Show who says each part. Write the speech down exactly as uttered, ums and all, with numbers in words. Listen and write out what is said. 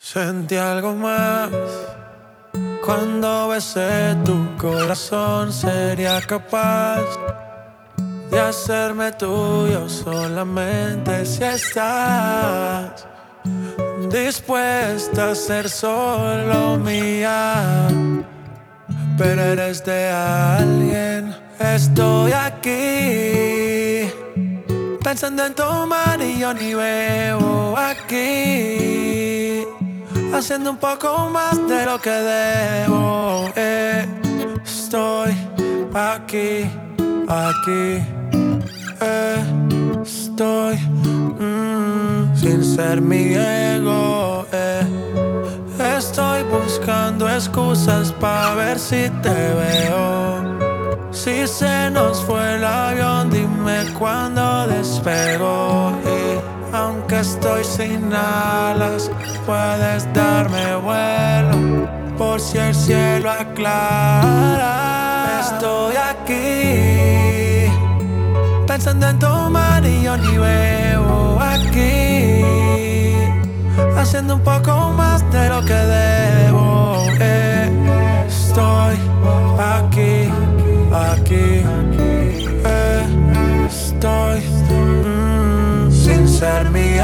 Speaker 1: Sentí algo más cuando besé tu corazón. Sería capaz de hacerme tuyo solamente si estás dispuesta a ser solo mía. Pero eres de alguien. Estoy aquí pensando en tomar y yo ni veo aquí, haciendo un poco más de lo que debo. eh, Estoy aquí, aquí. eh, Estoy mm, sin ser mi ego. eh. Estoy buscando excusas para ver si te veo. Si se nos fue el avión, dime cuándo despego. Y aunque estoy sin alas, puedes darme vuelo por si el cielo aclara. Estoy aquí pensando en tomar y yo ni veo aquí, haciendo un poco más de lo que debo. eh. Estoy aquí, aquí. eh. Estoy mm, sin ser mi